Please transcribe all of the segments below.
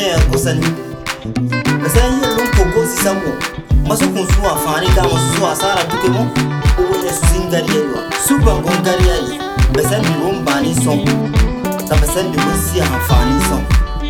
kusani Besen yelun kogo si samo Maso kun su afani ka maso su asara duke mo Uwe su zingari yelwa Suba ngongari yayi Besen di rumbani son Ta besen di wasi afani son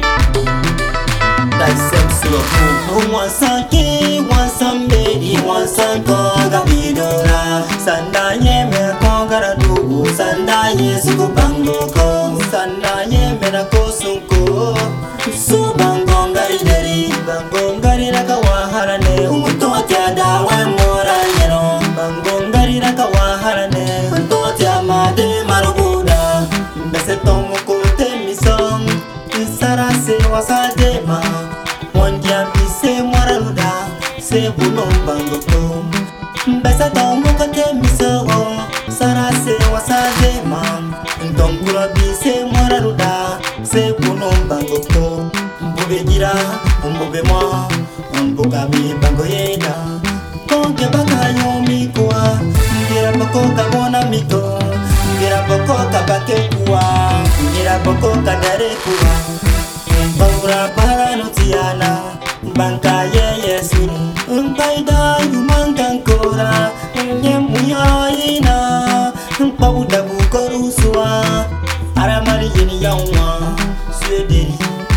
Dai sem sulo Wansanki, wansambedi, wansankoga bidora Sandanye me kongara dugu Sandanye suku bangoko Sandanye me na kosunko Su bangongari deri Bangongari raka waharane Umutote adawe mora yero Bangongari raka waharane Umutote amade marubuda Mbese tomu kote misong Sarase wasadema Mondia bise mwaraluda Se bunon bangoko Mbese tomu kote misogo Sarase wasadema Ntonkura bise mwaraluda Se bunon bangoko Mbube gira, mbube mwa Mbuka bi bango yeda Konge baka yomikwa Ngira bako kabona miko Ngira bako kabake kuwa Ngira bako kadare kuwa Bangura para notiana Banka ye suni Mbaida yumangan kora Nyemuya ina Mpauda bukorusua Aramari yeni yaunwa Swederi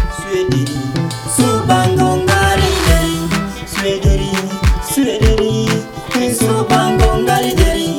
Subangongari deri Swederi Subangongari deri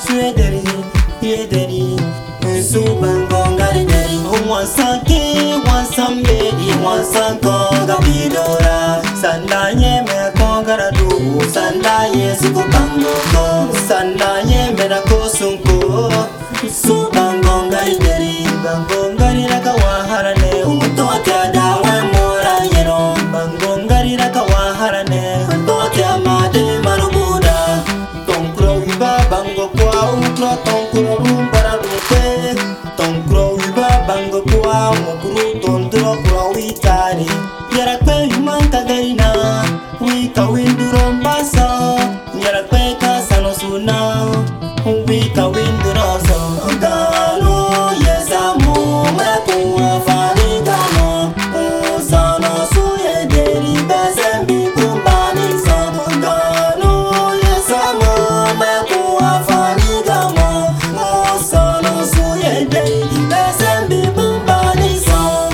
Swederi Subangongari deri Wansanki, wansambedi, wansankoga bidora Sandanye me kongara dugu Sandanye suku bangoko Sandanye me na kosunko Subangongari deri Bangongari raka waharane Umutote adawe mora yero Bangongari raka waharane Umutote amade marubuda Tonkro wiba bango kwa Ukro tonkro rumbara rupe Tonkro wiba bango kwa Mokuru tondro kwa witari Yara kwe yumanta garina Wika winduro mbasa Yara kwe kasano suna Wika winduro so Gano yesamu Mekuwa farigano Usano suye deri Besembi kumbani so Gano yesamu Mekuwa farigano Usano suye deri Besembi kumbani so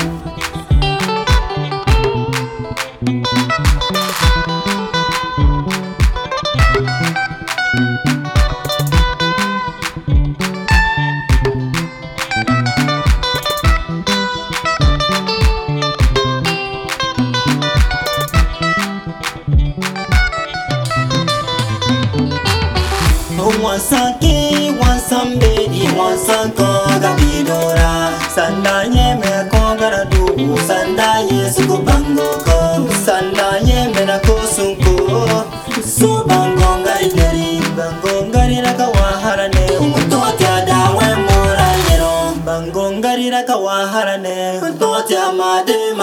Wansanki, wansambedi, wansankoga bidora Sandanye me kongara dugu Sandanye suku bangoko Sandanye me na kosunko Subangongari deri Bangongari raka waharane Umutote adawe mora yero Bangongari raka waharane Umutote amade